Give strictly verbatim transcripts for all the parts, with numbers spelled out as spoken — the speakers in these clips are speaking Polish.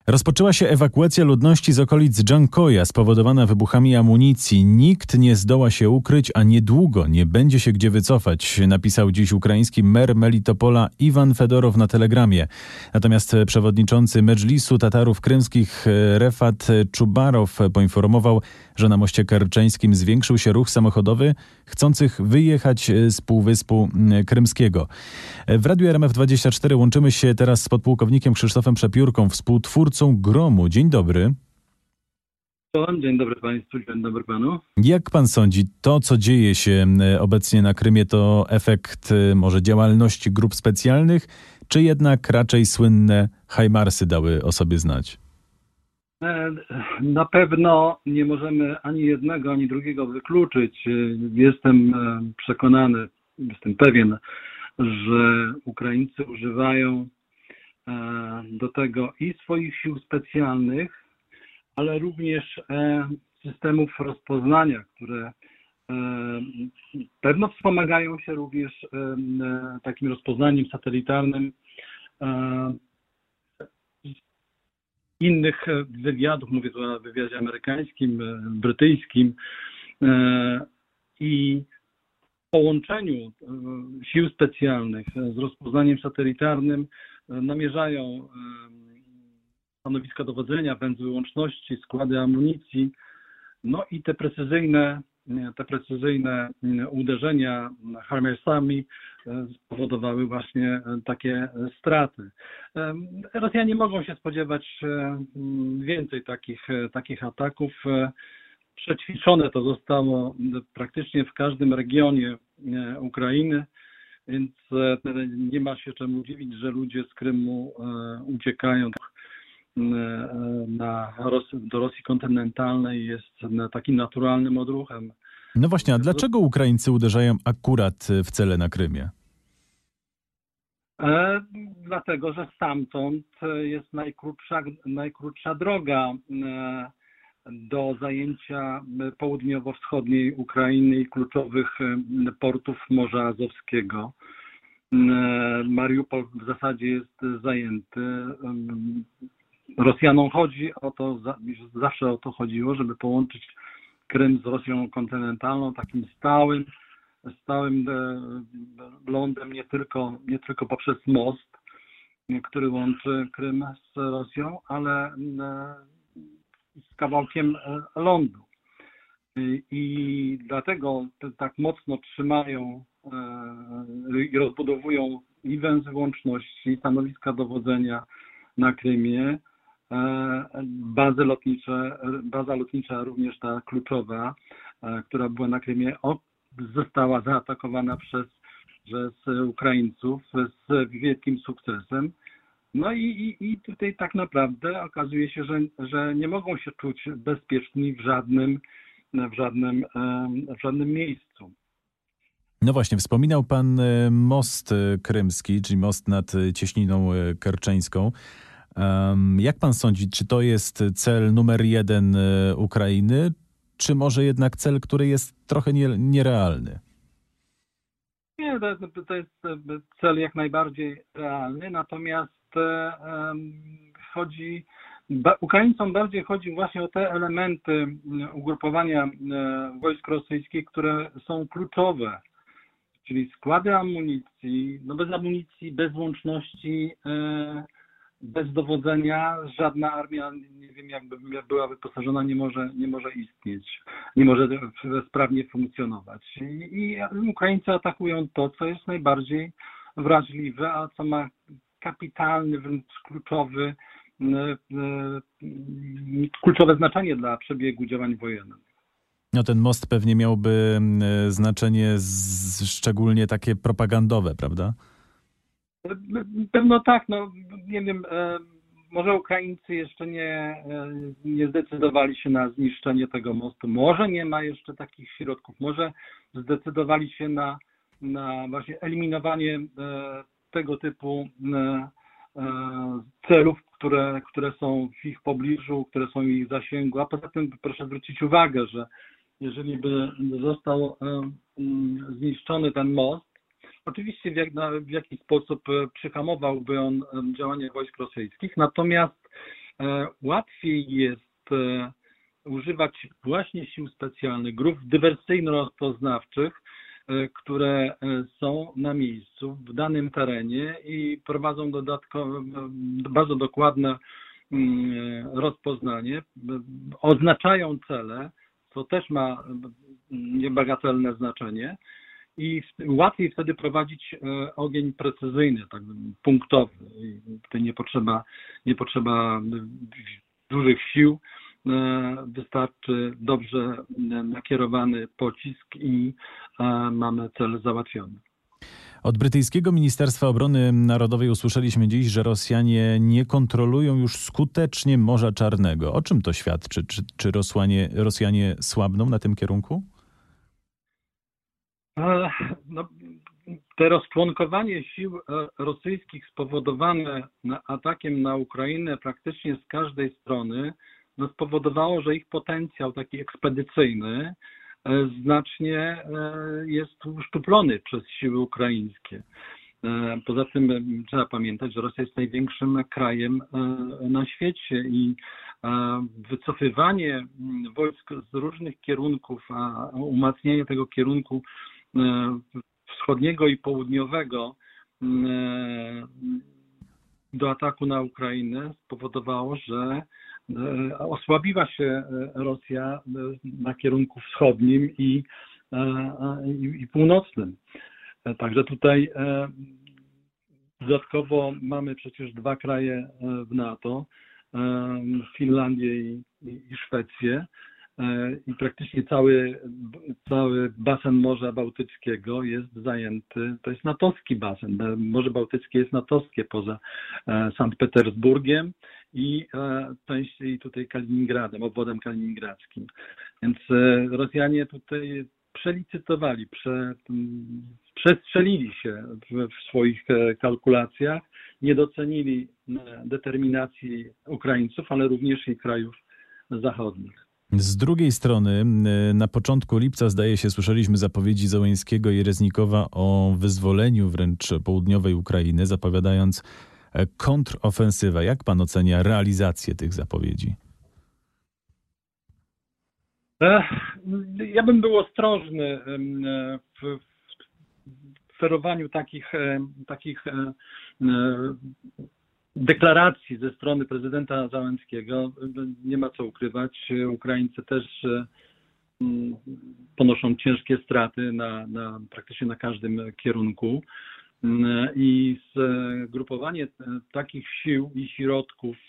Rozpoczęła się ewakuacja ludności z okolic Dżankoja spowodowana wybuchami amunicji. Nikt nie zdoła się ukryć, a niedługo nie będzie się gdzie wycofać, napisał dziś ukraiński mer Melitopola Iwan Fedorow na Telegramie. Natomiast przewodniczący Medżlisu Tatarów Krymskich Refat Czubarow poinformował, że na moście kerczeńskim zwiększył się ruch samochodowy chcących wyjechać z Półwyspu Krymskiego. W Radiu R M F dwadzieścia cztery łączymy się teraz z podpułkownikiem Krzysztofem Przepiórką, współtwórcą Gromu. Dzień dobry. Dzień dobry Państwu, dzień dobry Panu. Jak Pan sądzi, to co dzieje się obecnie na Krymie to efekt może działalności grup specjalnych, czy jednak raczej słynne hajmarsy dały o sobie znać? Na pewno nie możemy ani jednego, ani drugiego wykluczyć. Jestem przekonany, jestem pewien, że Ukraińcy używają do tego i swoich sił specjalnych, ale również systemów rozpoznania, które pewno wspomagają się również takim rozpoznaniem satelitarnym innych wywiadów, mówię tu o wywiadzie amerykańskim, brytyjskim, i w połączeniu sił specjalnych z rozpoznaniem satelitarnym namierzają stanowiska dowodzenia, węzły łączności, składy amunicji, no i te precyzyjne, te precyzyjne uderzenia harmersami spowodowały właśnie takie straty. Rosjanie mogą się spodziewać więcej takich, takich ataków. Przećwiczone to zostało praktycznie w każdym regionie Ukrainy, więc nie ma się czemu dziwić, że ludzie z Krymu uciekają na Ros- do Rosji kontynentalnej. Jest takim naturalnym odruchem. No właśnie, a dlaczego Ukraińcy uderzają akurat w cele na Krymie? E, dlatego, że stamtąd jest najkrótsza, najkrótsza droga e, do zajęcia południowo-wschodniej Ukrainy i kluczowych portów Morza Azowskiego. Mariupol w zasadzie jest zajęty. Rosjanom chodzi o to, zawsze o to chodziło, żeby połączyć Krym z Rosją kontynentalną, takim stałym, stałym lądem, nie tylko, nie tylko poprzez most, który łączy Krym z Rosją, ale z kawałkiem lądu. I dlatego tak mocno trzymają i rozbudowują i węzły łączności, i stanowiska dowodzenia na Krymie, bazy lotnicze, baza lotnicza również ta kluczowa, która była na Krymie, została zaatakowana przez, przez Ukraińców z wielkim sukcesem. No i, i, i tutaj tak naprawdę okazuje się, że, że nie mogą się czuć bezpieczni w żadnym, w żadnym, w żadnym miejscu. No właśnie, wspominał Pan most krymski, czyli most nad Cieśniną Kerczeńską. Jak Pan sądzi, czy to jest cel numer jeden Ukrainy, czy może jednak cel, który jest trochę nie, nierealny? Nie, to, to jest cel jak najbardziej realny, natomiast chodzi, Ukraińcom bardziej chodzi właśnie o te elementy ugrupowania wojsk rosyjskich, które są kluczowe, czyli składy amunicji. No bez amunicji, bez łączności, bez dowodzenia żadna armia, nie wiem jakby była wyposażona, nie może, nie może istnieć, nie może sprawnie funkcjonować. I, i Ukraińcy atakują to, co jest najbardziej wrażliwe, a co ma kapitalny, wręcz kluczowy, kluczowe znaczenie dla przebiegu działań wojennych. No ten most pewnie miałby znaczenie z, szczególnie takie propagandowe, prawda? Pewno tak, no nie wiem, może Ukraińcy jeszcze nie, nie zdecydowali się na zniszczenie tego mostu, może nie ma jeszcze takich środków, może zdecydowali się na, na właśnie eliminowanie tego typu celów, które, które są w ich pobliżu, które są w ich zasięgu, a poza tym proszę zwrócić uwagę, że jeżeli by został zniszczony ten most, oczywiście w, jak, w jakiś sposób przyhamowałby on działanie wojsk rosyjskich, natomiast łatwiej jest używać właśnie sił specjalnych, grup dywersyjno-rozpoznawczych, które są na miejscu w danym terenie i prowadzą dodatkowe, bardzo dokładne rozpoznanie, oznaczają cele, co też ma niebagatelne znaczenie i łatwiej wtedy prowadzić ogień precyzyjny, tak punktowy. Tutaj nie potrzeba, nie potrzeba dużych sił, wystarczy dobrze nakierowany pocisk i mamy cel załatwiony. Od brytyjskiego Ministerstwa Obrony Narodowej usłyszeliśmy dziś, że Rosjanie nie kontrolują już skutecznie Morza Czarnego. O czym to świadczy? Czy, czy Rosjanie, Rosjanie słabną na tym kierunku? No, te rozczłonkowanie sił rosyjskich spowodowane atakiem na Ukrainę praktycznie z każdej strony no, spowodowało, że ich potencjał taki ekspedycyjny znacznie jest uszczuplony przez siły ukraińskie. Poza tym trzeba pamiętać, że Rosja jest największym krajem na świecie i wycofywanie wojsk z różnych kierunków, a umacnianie tego kierunku wschodniego i południowego do ataku na Ukrainę spowodowało, że osłabiła się Rosja na kierunku wschodnim i, i, i północnym. Także tutaj dodatkowo mamy przecież dwa kraje w NATO, Finlandię i, i Szwecję. I praktycznie cały, cały basen Morza Bałtyckiego jest zajęty, to jest natowski basen. Morze Bałtyckie jest natowskie poza Sankt Petersburgiem i częściej tutaj Kaliningradem, obwodem kaliningradzkim. Więc Rosjanie tutaj przelicytowali, prze, przestrzelili się w, w swoich kalkulacjach, nie docenili determinacji Ukraińców, ale również i krajów zachodnich. Z drugiej strony, na początku lipca, zdaje się, słyszeliśmy zapowiedzi Zełenskiego i Reznikowa o wyzwoleniu wręcz południowej Ukrainy, zapowiadając kontrofensywę. Jak pan ocenia realizację tych zapowiedzi? Ja bym był ostrożny w ferowaniu takich, takich deklaracji ze strony prezydenta Zełenskiego. Nie ma co ukrywać. Ukraińcy też ponoszą ciężkie straty na, na praktycznie na każdym kierunku. I zgrupowanie takich sił i środków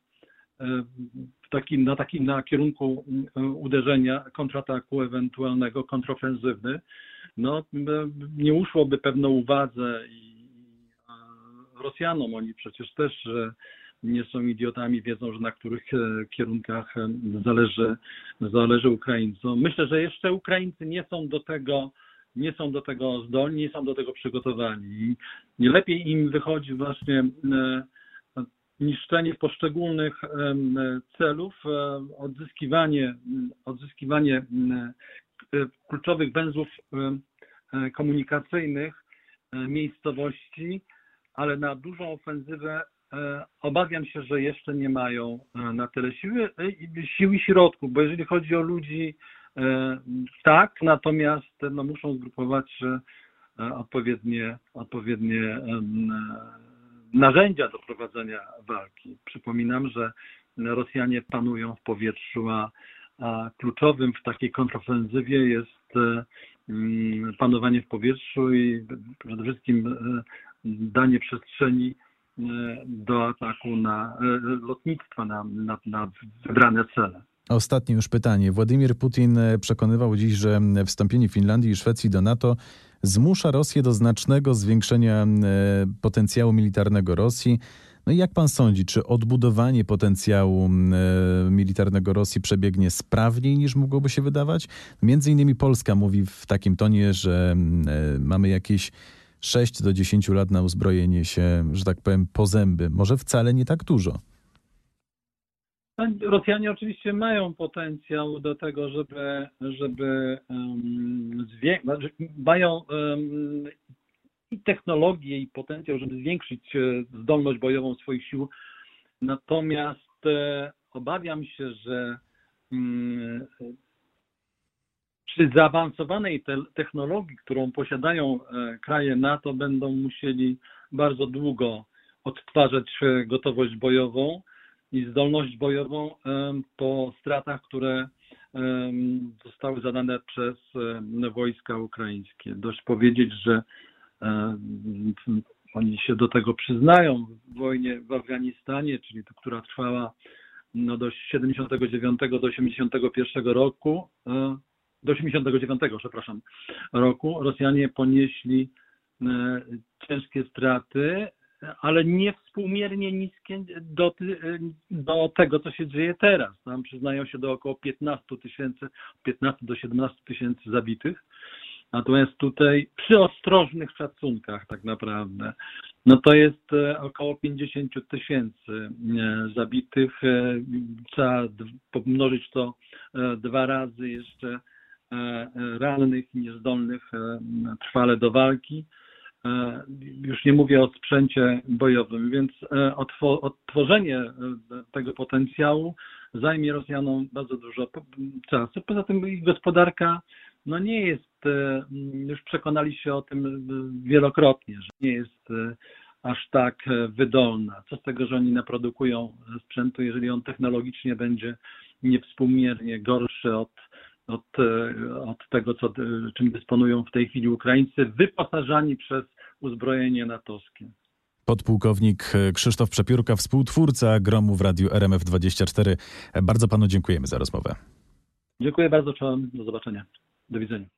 w takim, na takim na kierunku uderzenia, kontrataku ewentualnego, kontrofensywy, no nie uszłoby pewno uwadze i Rosjanom. Oni przecież też nie są idiotami, wiedzą, że na których kierunkach zależy, zależy Ukraińcom. Myślę, że jeszcze Ukraińcy nie są do tego, nie są do tego zdolni, nie są do tego przygotowani. I lepiej im wychodzi właśnie niszczenie poszczególnych celów, odzyskiwanie, odzyskiwanie kluczowych węzłów komunikacyjnych miejscowości, ale na dużą ofensywę obawiam się, że jeszcze nie mają na tyle siły, sił i środków, bo jeżeli chodzi o ludzi, tak, natomiast no, muszą zgrupować odpowiednie, odpowiednie narzędzia do prowadzenia walki. Przypominam, że Rosjanie panują w powietrzu, a, a kluczowym w takiej kontrofensywie jest panowanie w powietrzu i przede wszystkim danie przestrzeni do ataku na lotnictwa, na, na, na wybrane cele. Ostatnie już pytanie. Władimir Putin przekonywał dziś, że wstąpienie Finlandii i Szwecji do NATO zmusza Rosję do znacznego zwiększenia potencjału militarnego Rosji. No i jak pan sądzi, czy odbudowanie potencjału militarnego Rosji przebiegnie sprawniej niż mogłoby się wydawać? Między innymi Polska mówi w takim tonie, że mamy jakieś sześć do dziesięciu lat na uzbrojenie się, że tak powiem, po zęby. Może wcale nie tak dużo. Rosjanie oczywiście mają potencjał do tego, żeby, żeby um, zwiększyć, mają um, i technologię, i potencjał, żeby zwiększyć zdolność bojową swoich sił. Natomiast e, obawiam się, że mm, przy zaawansowanej te, technologii, którą posiadają e, kraje NATO, będą musieli bardzo długo odtwarzać e, gotowość bojową i zdolność bojową e, po stratach, które e, zostały zadane przez e, wojska ukraińskie. Dość powiedzieć, że e, oni się do tego przyznają w wojnie w Afganistanie, czyli to, która trwała no, do siedemdziesiątego dziewiątego do osiemdziesiątego pierwszego roku, e, do osiemdziesiątego dziewiątego, przepraszam, roku Rosjanie ponieśli e, ciężkie straty, ale nie współmiernie niskie do, do tego, co się dzieje teraz. Tam przyznają się do około piętnastu tysięcy, piętnastu do siedemnastu tysięcy zabitych. Natomiast tutaj przy ostrożnych szacunkach tak naprawdę, no to jest około pięćdziesiąt tysięcy zabitych. Trzeba pomnożyć to dwa razy jeszcze rannych i niezdolnych trwale do walki. Już nie mówię o sprzęcie bojowym, więc odtworzenie tego potencjału zajmie Rosjanom bardzo dużo czasu. Poza tym ich gospodarka no nie jest, już przekonali się o tym wielokrotnie, że nie jest aż tak wydolna. Co z tego, że oni naprodukują sprzętu, jeżeli on technologicznie będzie niewspółmiernie gorszy od, od, od tego, co, czym dysponują w tej chwili Ukraińcy, wyposażani przez uzbrojenie natowskie. Podpułkownik Krzysztof Przepiórka, współtwórca Gromu w Radiu R M F dwadzieścia cztery. Bardzo panu dziękujemy za rozmowę. Dziękuję bardzo, czołem, do zobaczenia. Do widzenia.